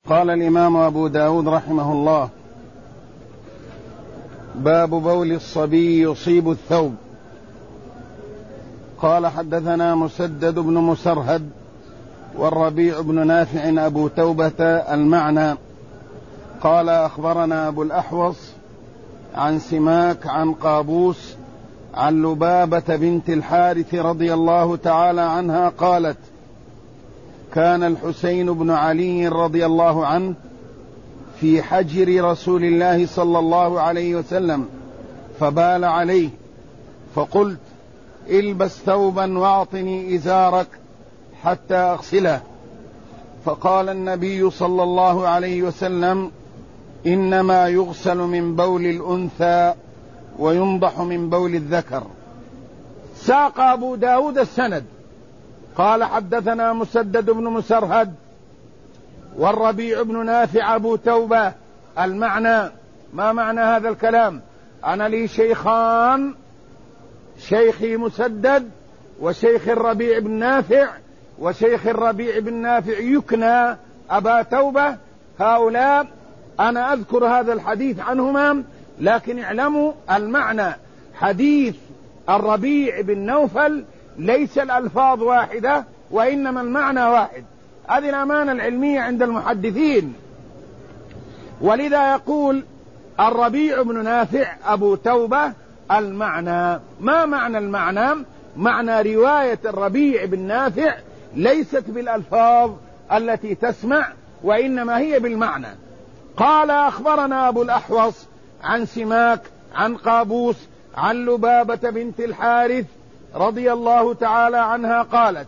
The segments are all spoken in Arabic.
قال الإمام أبو داود رحمه الله: باب بول الصبي يصيب الثوب. قال: حدثنا مسدد بن مسرهد والربيع بن نافع أبو توبة المعنى قال: أخبرنا أبو الأحوص عن سماك عن قابوس عن لبابة بنت الحارث رضي الله تعالى عنها قالت: كان الحسين بن علي رضي الله عنه في حجر رسول الله صلى الله عليه وسلم فبال عليه، فقلت: البس ثوبا واعطني إزارك حتى أغسله. فقال النبي صلى الله عليه وسلم: إنما يغسل من بول الأنثى وينضح من بول الذكر. ساق أبو داود السند قال: حدثنا مسدد بن مسرهد والربيع بن نافع أبو توبة المعنى. ما معنى هذا الكلام؟ أنا لي شيخان، شيخي مسدد وشيخ الربيع بن نافع، وشيخ الربيع بن نافع يكنى أبا توبة. هؤلاء أنا أذكر هذا الحديث عنهما، لكن اعلموا المعنى. حديث الربيع بن نوفل ليس الألفاظ واحدة وإنما المعنى واحد. هذه الأمانة العلمية عند المحدثين. ولذا يقول الربيع بن نافع أبو توبة المعنى. ما معنى المعنى؟ معنى رواية الربيع بن نافع ليست بالألفاظ التي تسمع، وإنما هي بالمعنى. قال: أخبرنا أبو الأحوص عن سماك عن قابوس عن لبابة بنت الحارث رضي الله تعالى عنها قالت: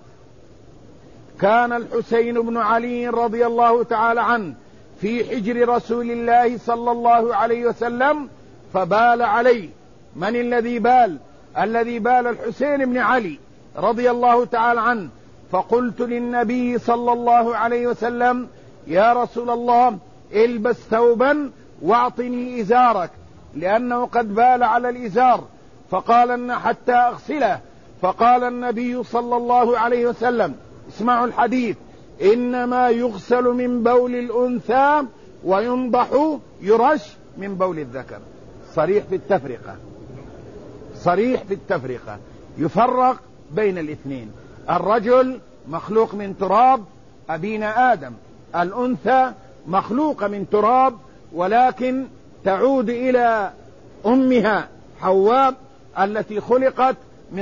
كان الحسين بن علي رضي الله تعالى عنه في حجر رسول الله صلى الله عليه وسلم فبال عليه. من الذي بال؟ الذي بال الحسين بن علي رضي الله تعالى عنه. فقلت للنبي صلى الله عليه وسلم: يا رسول الله، البس ثوبا واعطني إزارك، لأنه قد بال على الإزار. فقال: إن حتى أغسله. فقال النبي صلى الله عليه وسلم: اسمعوا الحديث: إنما يغسل من بول الأنثى وينضح يرش من بول الذكر. صريح في التفرقة، صريح في التفرقة، يفرق بين الاثنين. الرجل مخلوق من تراب أبينا آدم، الأنثى مخلوقة من تراب ولكن تعود إلى أمها حواء التي خلقت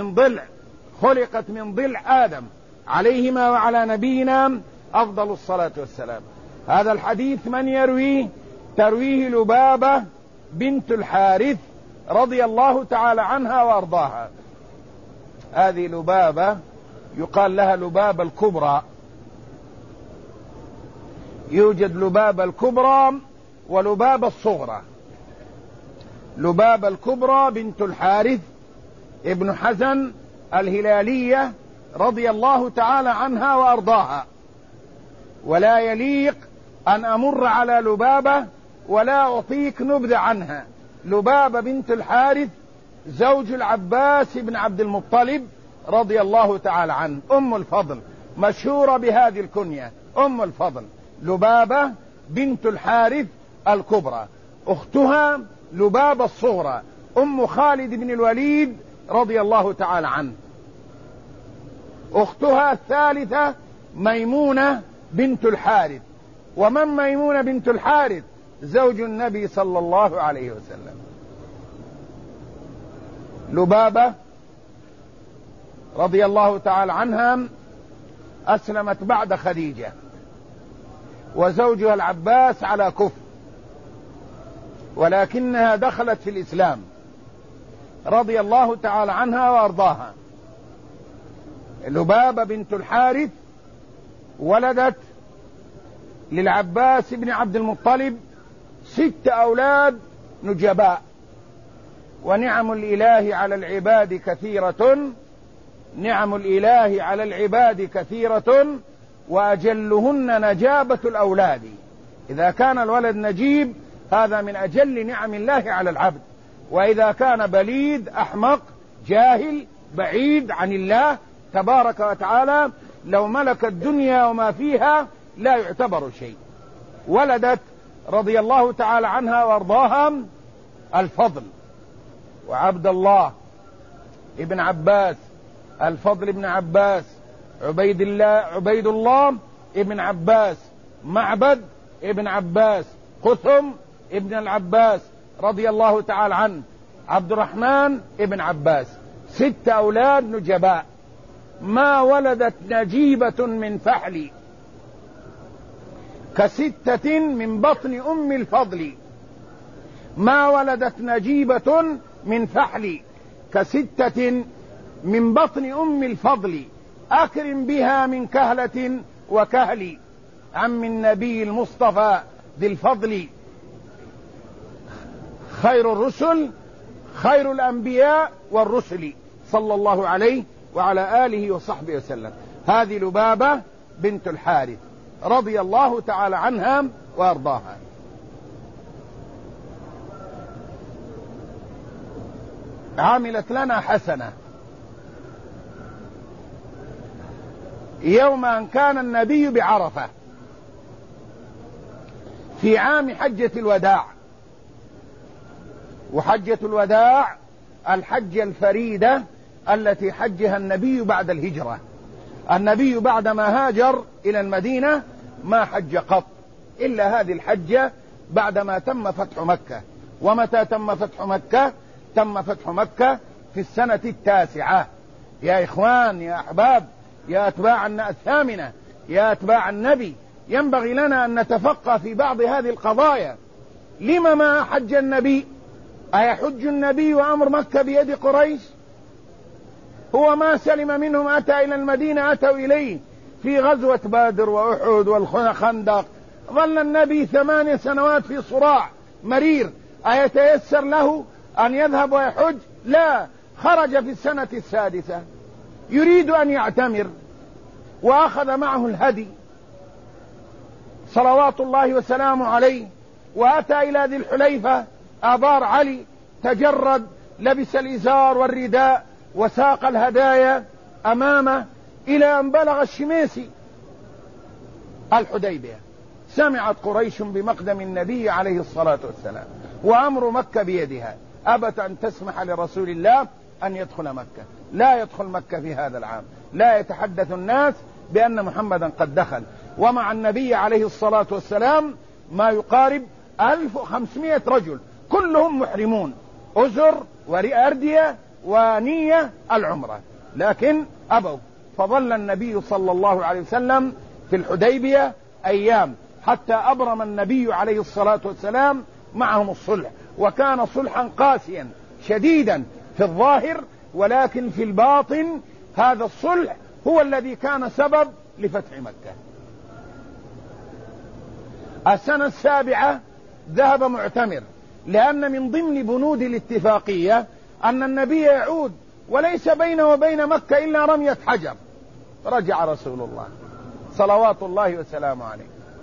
من ضلع آدم عليهما وعلى نبينا أفضل الصلاة والسلام. هذا الحديث من يرويه؟ ترويه لبابة بنت الحارث رضي الله تعالى عنها وأرضاها. هذه لبابة يقال لها لبابة الكبرى. يوجد لبابة الكبرى ولبابة الصغرى. لبابة الكبرى بنت الحارث ابن حزن الهلالية رضي الله تعالى عنها وأرضاها. ولا يليق أن أمر على لبابة ولا أعطيك نبذة عنها. لبابة بنت الحارث زوج العباس بن عبد المطلب رضي الله تعالى عنه، أم الفضل، مشهورة بهذه الكنية، أم الفضل، لبابة بنت الحارث الكبرى. أختها لبابة الصغرى أم خالد بن الوليد رضي الله تعالى عنه. أختها الثالثة ميمونة بنت الحارث. ومن ميمونة بنت الحارث؟ زوج النبي صلى الله عليه وسلم. لبابة رضي الله تعالى عنها أسلمت بعد خديجة، وزوجها العباس على كفر، ولكنها دخلت في الإسلام رضي الله تعالى عنها وأرضاها. لبابة بنت الحارث ولدت للعباس بن عبد المطلب 6 أولاد نجباء. ونعم الإله على العباد كثيرة، نعم الإله على العباد كثيرة، وأجلهن نجابة الأولاد. إذا كان الولد نجيب هذا من أجل نعم الله على العبد، وإذا كان بليد أحمق جاهل بعيد عن الله تبارك وتعالى لو ملك الدنيا وما فيها لا يعتبر شيء. ولدت رضي الله تعالى عنها وارضاها الفضل وعبد الله ابن عباس، الفضل ابن عباس، عبيد الله ابن عباس، معبد ابن عباس، قثم ابن العباس رضي الله تعالى عنه، عبد الرحمن ابن عباس. 6 أولاد نجباء. ما ولدت نجيبة من فحل ك6 من بطن أم الفضل. ما ولدت نجيبة من فحل ك6 من بطن أم الفضل. أكرم بها من كهلة وكهل عم النبي المصطفى ذي الفضل. خير الرسل خير الأنبياء والرسل صلى الله عليه وعلى آله وصحبه وسلم. هذه لبابة بنت الحارث رضي الله تعالى عنها وأرضاها. عملت لنا حسنة يوم أن كان النبي بعرفة في عام حجة الوداع. وحجة الوداع الحجة الفريدة التي حجها النبي بعد الهجرة. النبي بعدما هاجر إلى المدينة ما حج قط إلا هذه الحجة بعدما تم فتح مكة. ومتى تم فتح مكة؟ تم فتح مكة في السنة 9. يا إخوان، يا أحباب، يا أتباع الثامنة، يا أتباع النبي، ينبغي لنا أن نتفقه في بعض هذه القضايا. لما ما حج النبي؟ أيحج النبي وأمر مكة بيد قريش؟ هو ما سلم منهم أتى إلى المدينة، أتوا إليه في غزوة بدر وأحد والخندق. ظل النبي 8 سنوات في صراع مرير. أيتيسر له أن يذهب ويحج؟ لا. خرج في السنة 6 يريد أن يعتمر، وأخذ معه الهدي صلوات الله وسلامه عليه، وأتى إلى ذي الحليفة. أبار علي، تجرد، لبس الإزار والرداء وساق الهدايا أمامه إلى أن بلغ الشميسي الحديبية. سمعت قريش بمقدم النبي عليه الصلاة والسلام وأمر مكة بيدها. أبت أن تسمح لرسول الله أن يدخل مكة. لا يدخل مكة في هذا العام. لا يتحدث الناس بأن محمدا قد دخل. ومع النبي عليه الصلاة والسلام ما يقارب 1500 رجل كلهم محرمون، أزر وأردية ونية العمرة، لكن أبوا. فظل النبي صلى الله عليه وسلم في الحديبية أيام حتى أبرم النبي عليه الصلاة والسلام معهم الصلح. وكان صلحا قاسيا شديدا في الظاهر، ولكن في الباطن هذا الصلح هو الذي كان سبب لفتح مكة. السنة 7 ذهب معتمر، لأن من ضمن بنود الاتفاقية أن النبي يعود وليس بينه وبين مكة إلا رمية حجر. رجع رسول الله صلوات الله وسلامه عليه.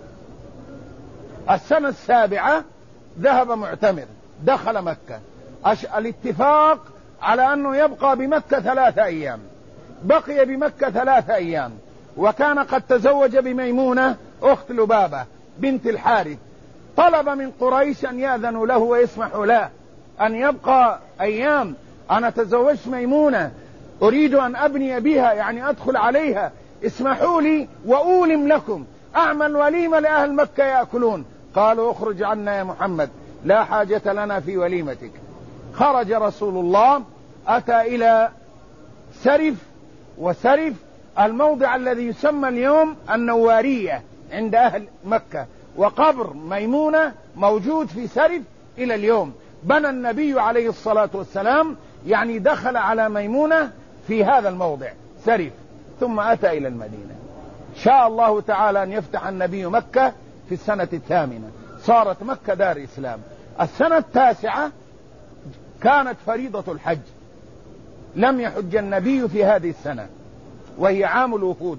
السنة 7 ذهب معتمر، دخل مكة. الاتفاق على أنه يبقى بمكة 3 أيام. بقي بمكة 3 أيام، وكان قد تزوج بميمونة أخت لبابة بنت الحارث. طلب من قريش أن يأذنوا له ويسمحوا له أن يبقى أيام. أنا تزوجت ميمونة، أريد أن أبني بها، يعني أدخل عليها، اسمحوا لي وأولم لكم، أعمل وليمة لأهل مكة يأكلون. قالوا اخرج عنا يا محمد، لا حاجة لنا في وليمتك. خرج رسول الله، أتى إلى سرف، وسرف الموضع الذي يسمى اليوم النوارية عند أهل مكة، وقبر ميمونة موجود في سرف إلى اليوم. بنى النبي عليه الصلاة والسلام، يعني دخل على ميمونة في هذا الموضع سرف، ثم أتى إلى المدينة. شاء الله تعالى أن يفتح النبي مكة في السنة 8، صارت مكة دار إسلام. السنة 9 كانت فريضة الحج، لم يحج النبي في هذه السنة وهي عام الوفود،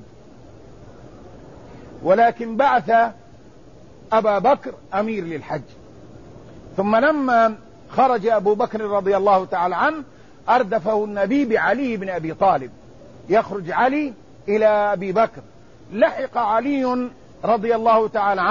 ولكن بعث أبا بكر أمير للحج. ثم لما خرج أبو بكر رضي الله تعالى عنه أردفه النبي بعلي بن أبي طالب، يخرج علي إلى أبي بكر. لحق علي رضي الله تعالى عنه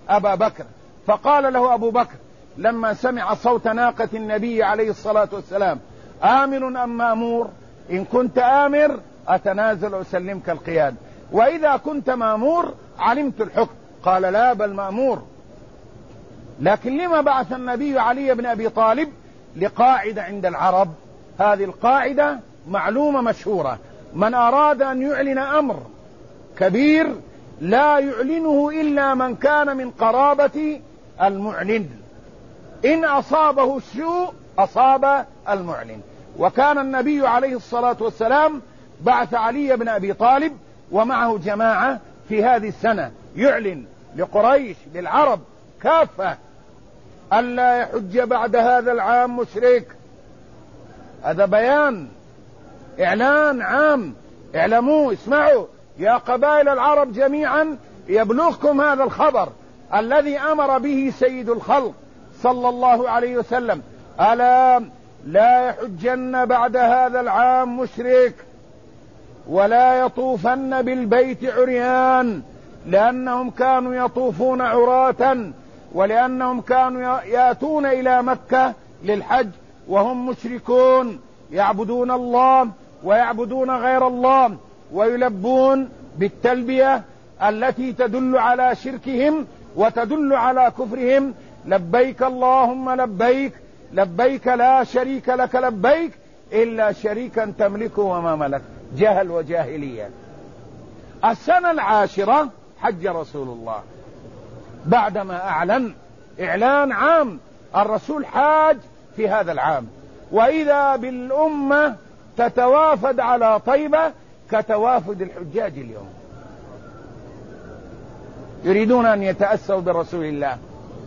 أبا بكر. فقال له أبو بكر لما سمع صوت ناقة النبي عليه الصلاة والسلام: آمر أم مأمور؟ إن كنت آمر أتنازل وأسلمك القياد، وإذا كنت مأمور علمت الحكم. قال: لا، بل مأمور. لكن لما بعث النبي علي بن أبي طالب؟ لقاعدة عند العرب، هذه القاعدة معلومة مشهورة: من أراد أن يعلن أمر كبير لا يعلنه إلا من كان من قرابة المعلن، إن أصابه السوء أصاب المعلن. وكان النبي عليه الصلاة والسلام بعث علي بن أبي طالب ومعه جماعة في هذه السنة يعلن لقريش، للعرب كافة، ألا يحج بعد هذا العام مشرك. هذا بيان، إعلان عام: اعلموا، اسمعوا يا قبائل العرب جميعا، يبلغكم هذا الخبر الذي أمر به سيد الخلق صلى الله عليه وسلم: ألا لا يحجن بعد هذا العام مشرك، ولا يطوفن بالبيت عريان، لأنهم كانوا يطوفون عراة، ولأنهم كانوا يأتون إلى مكة للحج وهم مشركون، يعبدون الله ويعبدون غير الله، ويلبون بالتلبية التي تدل على شركهم وتدل على كفرهم: لبيك اللهم لبيك، لبيك لا شريك لك لبيك إلا شريكا تملكه وما ملك. جهل وجاهلية. السنة العاشرة حج رسول الله بعدما أعلن إعلان عام: الرسول حاج في هذا العام، وإذا بالأمة تتوافد على طيبة كتوافد الحجاج اليوم، يريدون أن يتأسوا برسول الله.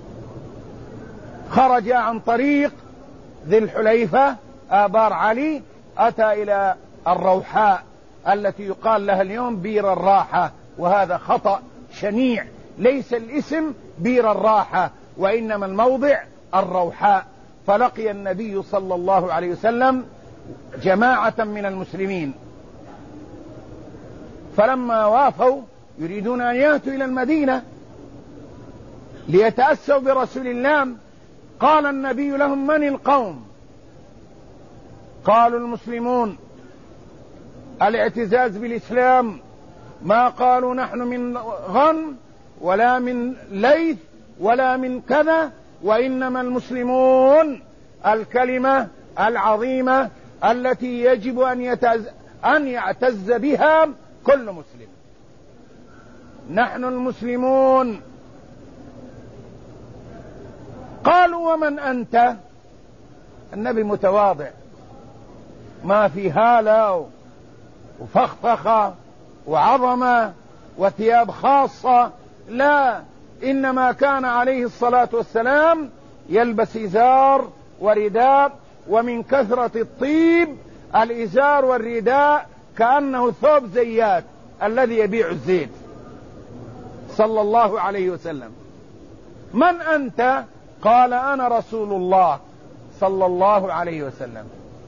خرج عن طريق ذي الحليفة آبار علي، أتى إلى الروحاء التي يقال لها اليوم بير الراحة، وهذا خطأ شنيع، ليس الاسم بير الراحة وإنما الموضع الروحاء. فلقي النبي صلى الله عليه وسلم جماعة من المسلمين، فلما وافوا يريدون أن يأتوا إلى المدينة ليتأسوا برسول الله، قال النبي لهم: من القوم؟ قالوا: المسلمون. الاعتزاز بالإسلام، ما قالوا نحن من غن ولا من ليث ولا من كذا، وإنما المسلمون الكلمة العظيمة التي يجب أن يعتز بها كل مسلم. نحن المسلمون. قالوا: ومن أنت؟ النبي متواضع، ما في هالة وفخفخة وعظمة وثياب خاصة، لا، إنما كان عليه الصلاة والسلام يلبس إزار ورداء، ومن كثرة الطيب الإزار والرداء كأنه ثوب زيات الذي يبيع الزيت صلى الله عليه وسلم. من أنت؟ قال: أنا رسول الله صلى الله عليه وسلم.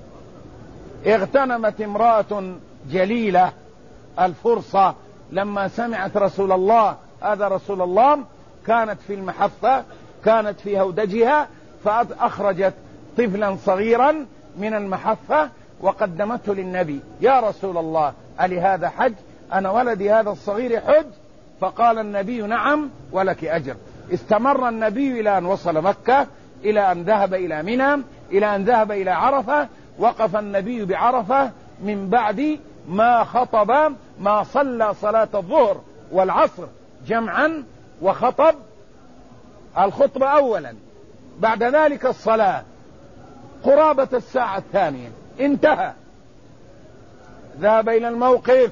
اغتنمت امرأة جليلة الفرصة لما سمعت رسول الله، هذا رسول الله، كانت في المحفة، كانت في هودجها، فأخرجت طفلا صغيرا من المحفة وقدمته للنبي: يا رسول الله، ألي هذا حج؟ أنا ولدي هذا الصغير حج؟ فقال النبي: نعم، ولك أجر. استمر النبي إلى أن وصل مكة، إلى أن ذهب إلى منى، إلى أن ذهب إلى عرفة. وقف النبي بعرفة من بعد ما خطب، ما صلى صلاة الظهر والعصر جمعا، وخطب الخطبة أولا، بعد ذلك الصلاة، قرابة الساعة الثانية انتهى. ذهب إلى الموقف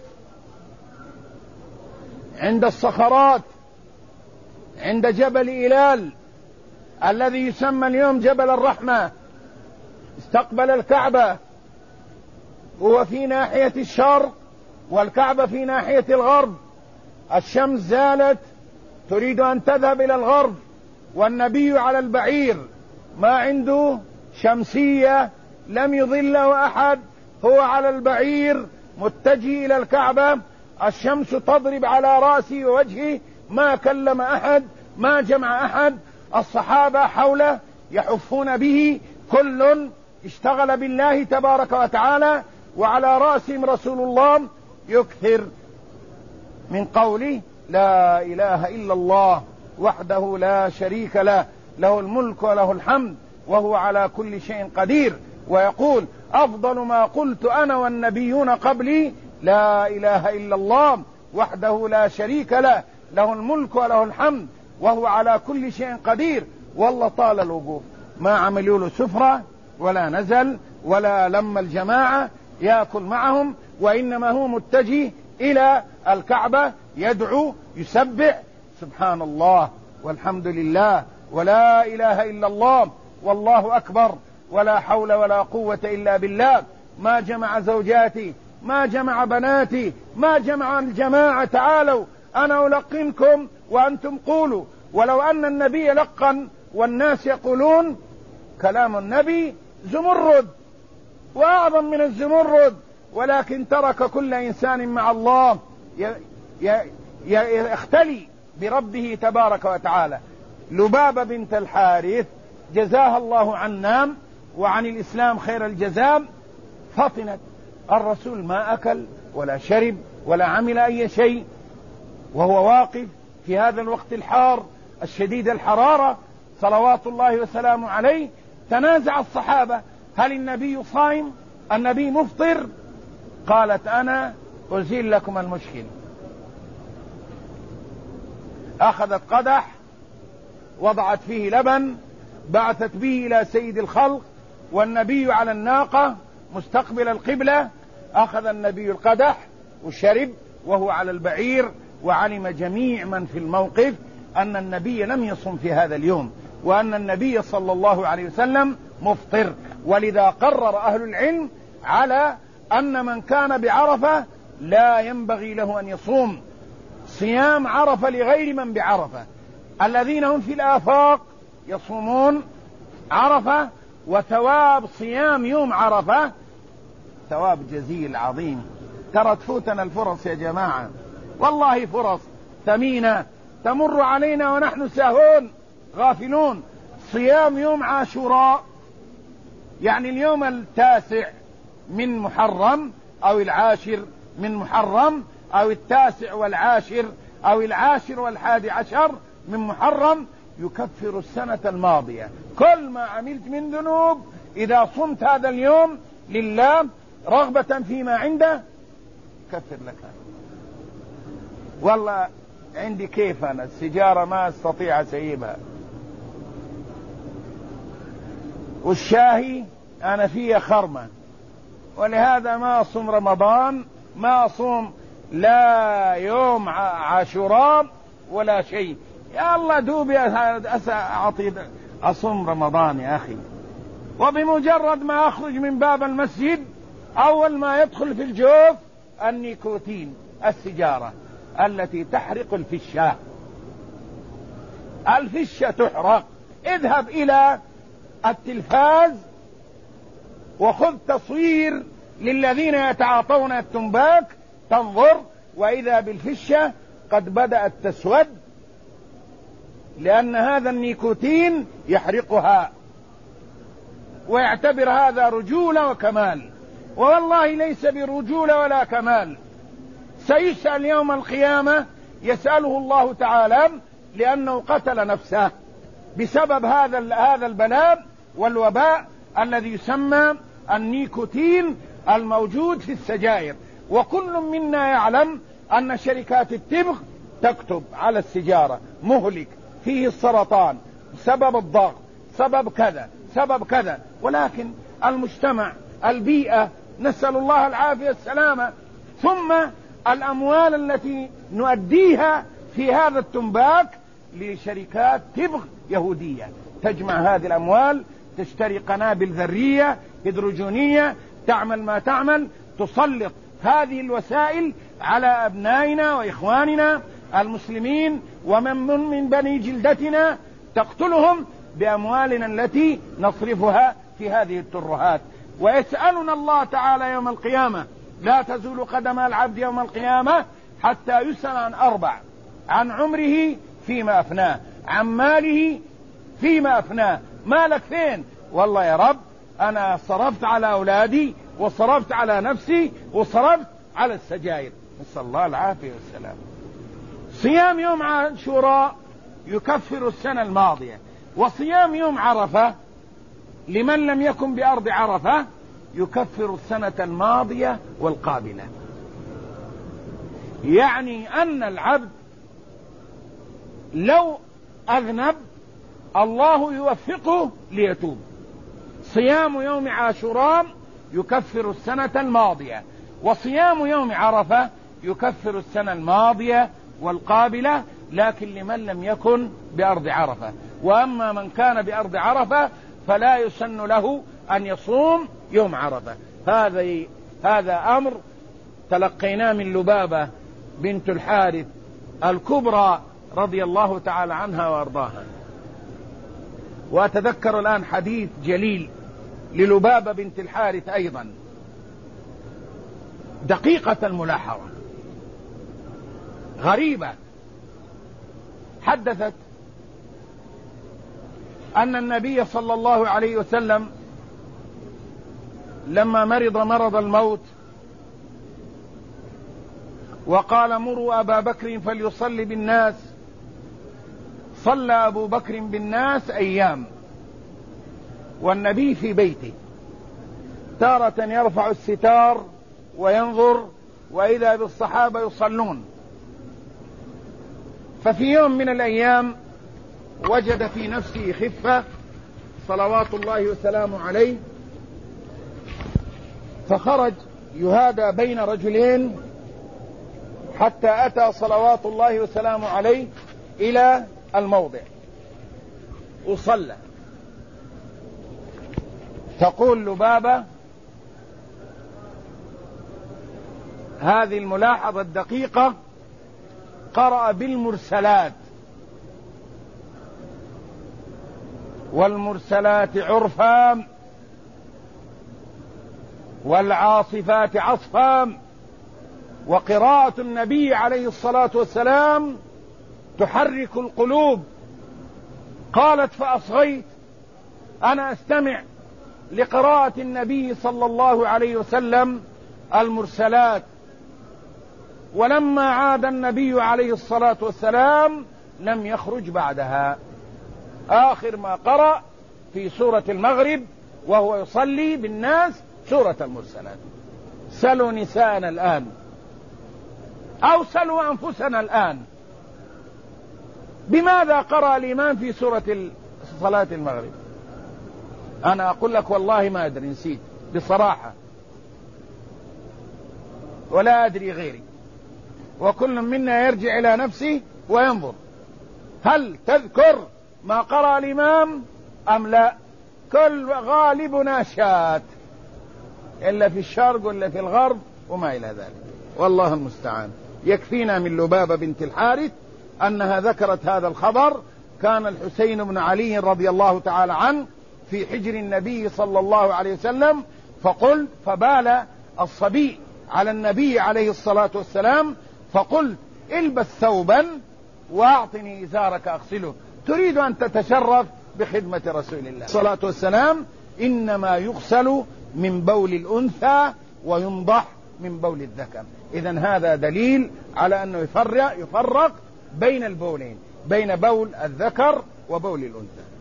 عند الصخرات، عند جبل إيلال الذي يسمى اليوم جبل الرحمة. استقبل الكعبة، هو في ناحية الشرق والكعبة في ناحية الغرب. الشمس زالت تريد أن تذهب إلى الغرب، والنبي على البعير، ما عنده شمسية، لم يظله أحد، هو على البعير متجه إلى الكعبة، الشمس تضرب على رأسه ووجهه، ما كلم أحد ما جمع أحد الصحابة حوله يحفون به، كل اشتغل بالله تبارك وتعالى، وعلى رأسهم رسول الله يكثر من قوله لا إله إلا الله وحده لا شريك له، له الملك وله الحمد وهو على كل شيء قدير. ويقول أفضل ما قلت أنا والنبيون قبلي لا إله إلا الله وحده لا شريك له، له الملك وله الحمد وهو على كل شيء قدير. والله طال الوقوف، ما عملوا له سفرة ولا نزل ولا لم الجماعة يأكل معهم، وإنما هو متجه إلى الكعبة يدعو يسبح سبحان الله والحمد لله ولا إله إلا الله والله أكبر ولا حول ولا قوة إلا بالله. ما جمع زوجاتي، ما جمع بناتي، ما جمع الجماعة، تعالوا أنا ألقنكم وأنتم قولوا. ولو أن النبي لقن والناس يقولون كلام النبي زمرد وأعظم من الزمرد، ولكن ترك كل إنسان مع الله يختلي بربه تبارك وتعالى. لبابة بنت الحارث جزاها الله عنا وعن الإسلام خير الجزاء، فطنت الرسول ما أكل ولا شرب ولا عمل أي شيء وهو واقف في هذا الوقت الحار الشديد الحرارة صلوات الله وسلامه عليه. تنازع الصحابة هل النبي صائم النبي مفطر؟ قالت أنا أزيل لكم المشكل. أخذت قدح وضعت فيه لبن، بعثت به إلى سيد الخلق والنبي على الناقة مستقبل القبلة. أخذ النبي القدح وشرب وهو على البعير، وعلم جميع من في الموقف أن النبي لم يصم في هذا اليوم، وأن النبي صلى الله عليه وسلم مفطر. ولذا قرر أهل العلم على أن من كان بعرفة لا ينبغي له أن يصوم صيام عرفة لغير من بعرفة. الذين هم في الآفاق يصومون عرفة، وثواب صيام يوم عرفة ثواب جزيل عظيم. ترى تفوتنا الفرص يا جماعة، والله فرص ثمينة تمر علينا ونحن ساهون غافلون. صيام يوم عاشوراء، يعني اليوم 9 من محرم أو 10 من محرم أو 9 والعاشر أو 10 والحادي من محرم، يكفر السنة الماضية. كل ما عملت من ذنوب إذا صمت هذا اليوم لله رغبة فيما عنده كفر لك. والله عندي كيف أنا السيجارة ما أستطيع أسيبها، والشاهي أنا فيه خرمة، ولهذا ما أصوم رمضان، ما أصوم لا يوم عاشوراء ولا شيء. يا الله دوبي أصوم رمضان يا أخي. وبمجرد ما أخرج من باب المسجد أول ما يدخل في الجوف النيكوتين، السيجارة التي تحرق الفشة. الفشة تحرق. اذهب إلى التلفاز وخذ تصوير للذين يتعاطون التنباك تنظر، وإذا بالفشة قد بدأت تسود، لأن هذا النيكوتين يحرقها، ويعتبر هذا رجولة وكمال. والله ليس برجولة ولا كمال. سيسأل يوم القيامة، يسأله الله تعالى لأنه قتل نفسه بسبب هذا البلاء والوباء الذي يسمى النيكوتين الموجود في السجائر. وكل منا يعلم أن شركات التبغ تكتب على السيجارة مهلك، فيه السرطان، سبب الضغط، سبب كذا، سبب كذا. ولكن المجتمع، البيئة، نسأل الله العافية السلامة، ثم الأموال التي نؤديها في هذا التنباك لشركات تبغ يهودية، تجمع هذه الأموال، تشتري قنابل ذرية هيدروجينية، تعمل ما تعمل، تسلط هذه الوسائل على أبنائنا وإخواننا المسلمين ومن بني جلدتنا، تقتلهم بأموالنا التي نصرفها في هذه الترهات. ويسألنا الله تعالى يوم القيامة، لا تزول قدم العبد يوم القيامة حتى يسأل عن 4: عن عمره فيما أفناه، عن ماله فيما أفناه. مالك فين؟ والله يا رب أنا صرفت على أولادي وصرفت على نفسي وصرفت على السجاير. نسأل الله العافية والسلام. صيام يوم عاشوراء يكفر السنة الماضية، وصيام يوم عرفة لمن لم يكن بأرض عرفة يكفر السنة الماضية والقابلة. يعني أن العبد لو أذنب الله يوفقه ليتوب. صيام يوم عاشوراء يكفر السنة الماضية، وصيام يوم عرفة يكفر السنة الماضية والقابلة، لكن لمن لم يكن بأرض عرفة. وأما من كان بأرض عرفة فلا يسن له أن يصوم يوم عرفة. هذا أمر تلقيناه من لبابة بنت الحارث الكبرى رضي الله تعالى عنها وأرضاها. وأتذكر الآن حديث جليل للبابة بنت الحارث أيضا دقيقة الملاحظة غريبة. حدثت أن النبي صلى الله عليه وسلم لما مرض مرض الموت وقال مروا أبا بكر فليصلي بالناس، صلى أبو بكر بالناس أيام والنبي في بيته، تارة يرفع الستار وينظر وإذا بالصحابة يصلون. ففي يوم من الأيام وجد في نفسه خفة صلوات الله وسلامه عليه، فخرج يهادى بين رجلين حتى أتى صلوات الله وسلامه عليه إلى الموضع وصلى. تقول لبابة هذه الملاحظة الدقيقة: قرأ بالمرسلات، والمرسلات عرفا والعاصفات عصفا. وقراءة النبي عليه الصلاة والسلام تحرك القلوب. قالت فأصغيت أنا أستمع لقراءة النبي صلى الله عليه وسلم المرسلات. ولما عاد النبي عليه الصلاة والسلام لم يخرج بعدها. آخر ما قرأ في سورة المغرب وهو يصلي بالناس سورة المرسلات. سلوا نساءنا الآن أو سلوا أنفسنا الآن، بماذا قرأ الإمام في سورة صلاة المغرب؟ أنا أقول لك والله ما أدري، نسيت بصراحة ولا أدري غيري. وكل منا يرجع إلى نفسه وينظر هل تذكر ما قرأ الإمام أم لا؟ كل غالبنا شات، إلا في الشرق ولا في الغرب وما إلى ذلك، والله المستعان. يكفينا من لبابة بنت الحارث أنها ذكرت هذا الخبر. كان الحسين بن علي رضي الله تعالى عنه في حجر النبي صلى الله عليه وسلم، فبال الصبي على النبي عليه الصلاة والسلام، فقلت البس ثوبا واعطني إزارك أغسله، تريد أن تتشرف بخدمة رسول الله الصلاة والسلام. إنما يغسل من بول الأنثى وينضح من بول الذكر. إذن هذا دليل على أنه يفرق بين البولين، بين بول الذكر وبول الأنثى.